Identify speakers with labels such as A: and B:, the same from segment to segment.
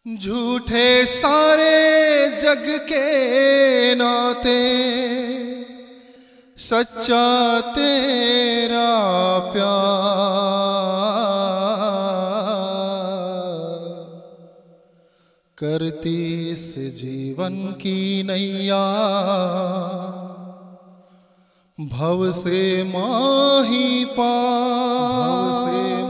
A: झूठे सारे जग के नाते सच्चा तेरा प्यार करती इस जीवन की नैया भव से माही पार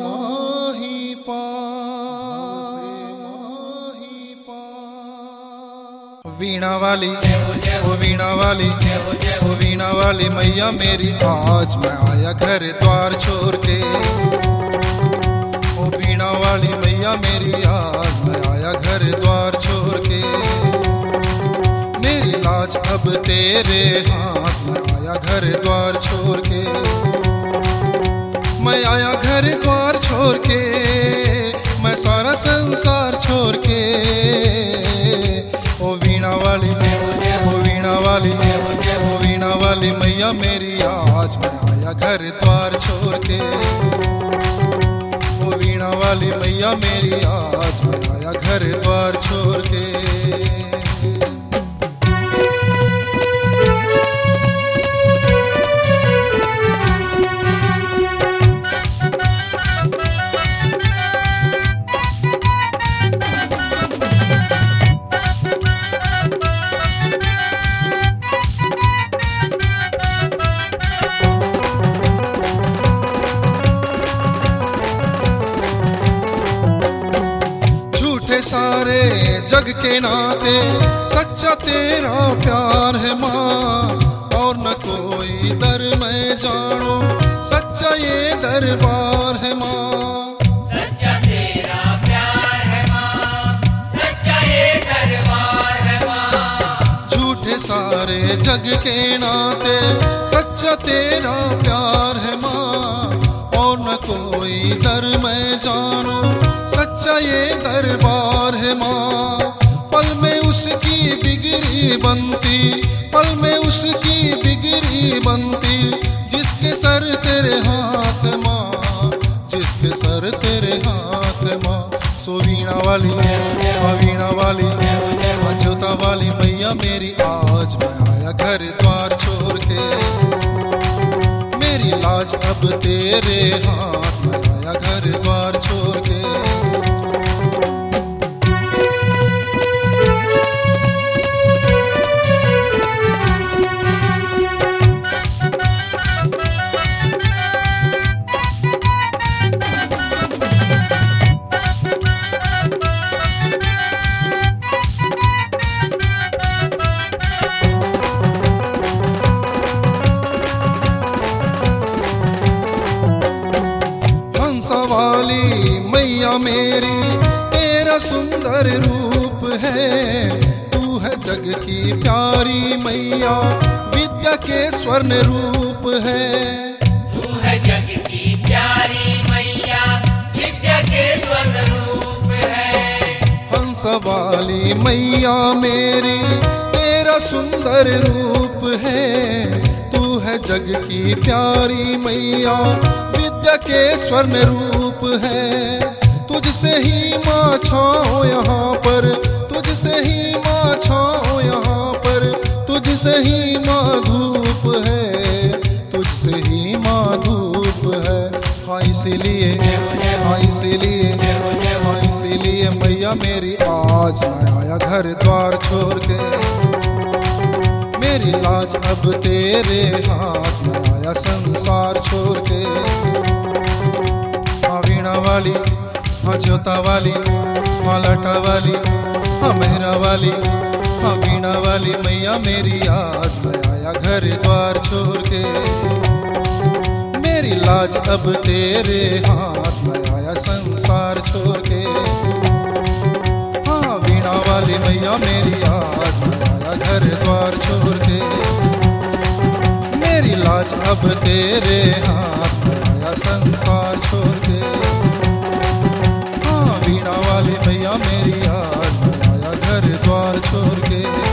A: वीणा वाली ओ वीणा वाली ओ वीणा वाली मैया मेरी आज मैं आया घर द्वार छोड़ के। ओ वीणा वाली मैया मेरी आज मैं आया घर द्वार छोड़ के। मेरी लाज अब तेरे हाथ में आया घर द्वार छोड़ के। मैं आया घर द्वार छोड़ के मैं सारा संसार छोड़ के। ओ वीणा वाली ओ वीणा वाली ओ वीणा वाली मैया मेरी आज मैं आया घर द्वार छोड़ के। ओ वीणा वाली मैया मेरी आज मैं आया घर द्वार छोड़ के। सारे जग के नाते सच्चा तेरा प्यार है माँ और न कोई दर मैं जानू सच्चा ये दरबार है माँ।
B: सच्चा तेरा प्यार है माँ सच्चा ये दरबार है माँ।
A: झूठे सारे जग के नाते सच्चा तेरा प्यार है माँ और न कोई दर मैं जानू सच्चा ये दरबार है माँ। पल में उसकी बिगड़ी बनती पल में उसकी बिगड़ी बनती जिसके सर तेरे हाथ माँ जिसके सर तेरे हाथ माँ। सो वीणा वाली वीणा वाली जोता वाली मैया मेरी आज मैं आया घर द्वार छोड़ के। मेरी लाज अब तेरे हाथ में आया घर द्वार छोड़ के। वाली मैया मेरी तेरा सुंदर रूप है। तू है जग की प्यारी मैया विद्या के स्वर्ण रूप है।
B: तू है जग की प्यारी मैया विद्या के स्वर्ण रूप है।
A: हंस वाली मैया मेरी तेरा सुंदर रूप है। तू है जग की प्यारी मैया विद्या के स्वर्ण रूप है। तुझसे ही माँ छाओ यहाँ पर तुझसे ही माँ छाओ यहाँ पर तुझसे ही माँ धूप है तुझसे ही माँ धूप है। हाँ इसीलिए मैया मेरी आज मैं आया घर द्वार छोड़ के। मेरी लाज अब तेरे हाथ में आया संसार छोड़ के। हाँ वीणा वाली हाँ जोता वाली हाँ लटा वाली हाँ मेहरा वाली हाँ वीणा वाली मैया मेरी आज मैं आया घर द्वार छोड़ के। मेरी लाज अब तेरे हाथ में आया संसार छोड़ के। हाँ वीणा वाली मैया मेरी आज मैं आया घर द्वार छोड़ के। मेरी लाज अब तेरे हाथ में आया संसार छोड़ के। वीणा वाली मैया मेरी आज मैं आया घर द्वार छोड़ के।